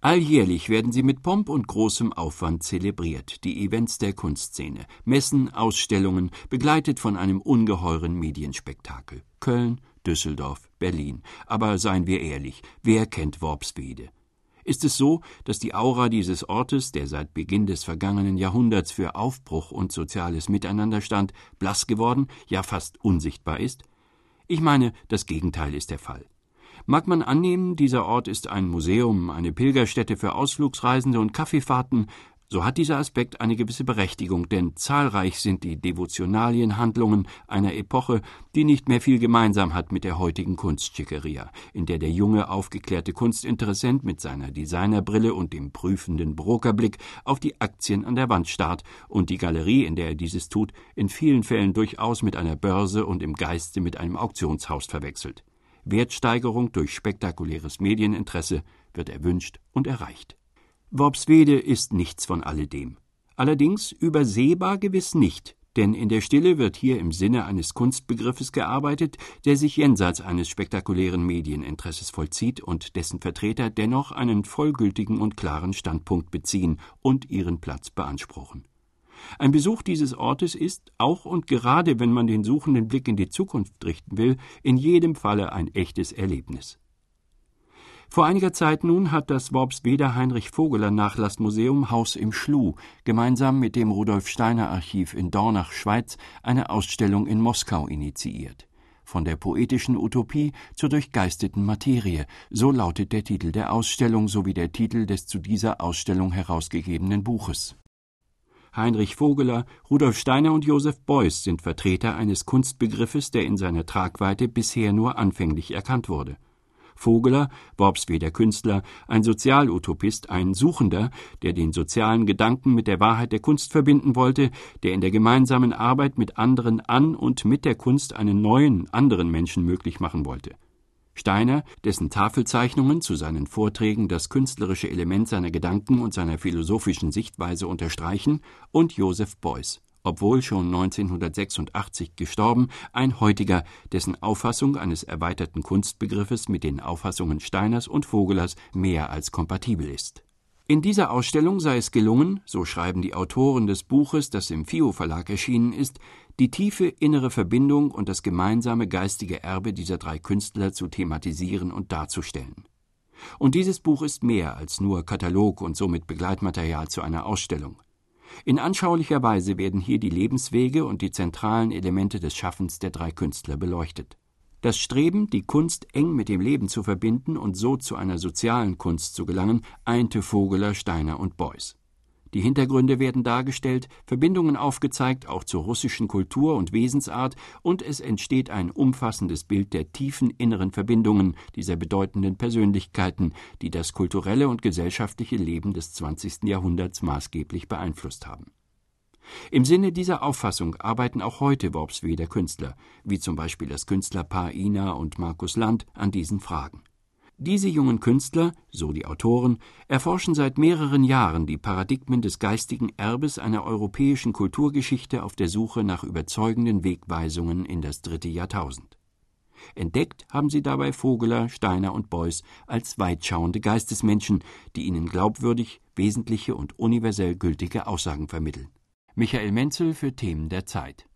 Alljährlich werden sie mit Pomp und großem Aufwand zelebriert, die Events der Kunstszene, Messen, Ausstellungen, begleitet von einem ungeheuren Medienspektakel. Köln, Düsseldorf, Berlin. Aber seien wir ehrlich, wer kennt Worpswede? Ist es so, dass die Aura dieses Ortes, der seit Beginn des vergangenen Jahrhunderts für Aufbruch und soziales Miteinander stand, blass geworden, ja fast unsichtbar ist? Ich meine, das Gegenteil ist der Fall. Mag man annehmen, dieser Ort ist ein Museum, eine Pilgerstätte für Ausflugsreisende und Kaffeefahrten, so hat dieser Aspekt eine gewisse Berechtigung, denn zahlreich sind die Devotionalienhandlungen einer Epoche, die nicht mehr viel gemeinsam hat mit der heutigen Kunstschickeria, in der der junge, aufgeklärte Kunstinteressent mit seiner Designerbrille und dem prüfenden Brokerblick auf die Aktien an der Wand starrt und die Galerie, in der er dieses tut, in vielen Fällen durchaus mit einer Börse und im Geiste mit einem Auktionshaus verwechselt. Wertsteigerung durch spektakuläres Medieninteresse wird erwünscht und erreicht. Worpswede ist nichts von alledem. Allerdings übersehbar gewiss nicht, denn in der Stille wird hier im Sinne eines Kunstbegriffes gearbeitet, der sich jenseits eines spektakulären Medieninteresses vollzieht und dessen Vertreter dennoch einen vollgültigen und klaren Standpunkt beziehen und ihren Platz beanspruchen. Ein Besuch dieses Ortes ist, auch und gerade wenn man den suchenden Blick in die Zukunft richten will, in jedem Falle ein echtes Erlebnis. Vor einiger Zeit nun hat das Worpsweder Heinrich Vogeler Nachlassmuseum Haus im Schluh gemeinsam mit dem Rudolf Steiner Archiv in Dornach, Schweiz, eine Ausstellung in Moskau initiiert. Von der poetischen Utopie zur durchgeisteten Materie, so lautet der Titel der Ausstellung sowie der Titel des zu dieser Ausstellung herausgegebenen Buches. Heinrich Vogeler, Rudolf Steiner und Joseph Beuys sind Vertreter eines Kunstbegriffes, der in seiner Tragweite bisher nur anfänglich erkannt wurde. Vogeler, Worpsweder Künstler, ein Sozialutopist, ein Suchender, der den sozialen Gedanken mit der Wahrheit der Kunst verbinden wollte, der in der gemeinsamen Arbeit mit anderen an und mit der Kunst einen neuen, anderen Menschen möglich machen wollte. Steiner, dessen Tafelzeichnungen zu seinen Vorträgen das künstlerische Element seiner Gedanken und seiner philosophischen Sichtweise unterstreichen, und Joseph Beuys, obwohl schon 1986 gestorben, ein heutiger, dessen Auffassung eines erweiterten Kunstbegriffes mit den Auffassungen Steiners und Vogelers mehr als kompatibel ist. In dieser Ausstellung sei es gelungen, so schreiben die Autoren des Buches, das im FIO-Verlag erschienen ist, die tiefe innere Verbindung und das gemeinsame geistige Erbe dieser drei Künstler zu thematisieren und darzustellen. Und dieses Buch ist mehr als nur Katalog und somit Begleitmaterial zu einer Ausstellung. In anschaulicher Weise werden hier die Lebenswege und die zentralen Elemente des Schaffens der drei Künstler beleuchtet. Das Streben, die Kunst eng mit dem Leben zu verbinden und so zu einer sozialen Kunst zu gelangen, einte Vogeler, Steiner und Beuys. Die Hintergründe werden dargestellt, Verbindungen aufgezeigt, auch zur russischen Kultur und Wesensart, und es entsteht ein umfassendes Bild der tiefen inneren Verbindungen dieser bedeutenden Persönlichkeiten, die das kulturelle und gesellschaftliche Leben des 20. Jahrhunderts maßgeblich beeinflusst haben. Im Sinne dieser Auffassung arbeiten auch heute Worpsweder Künstler, wie zum Beispiel das Künstlerpaar Ina und Markus Land, an diesen Fragen. Diese jungen Künstler, so die Autoren, erforschen seit mehreren Jahren die Paradigmen des geistigen Erbes einer europäischen Kulturgeschichte auf der Suche nach überzeugenden Wegweisungen in das 3. Jahrtausend. Entdeckt haben sie dabei Vogeler, Steiner und Beuys als weitschauende Geistesmenschen, die ihnen glaubwürdig, wesentliche und universell gültige Aussagen vermitteln. Michael Menzel für Themen der Zeit.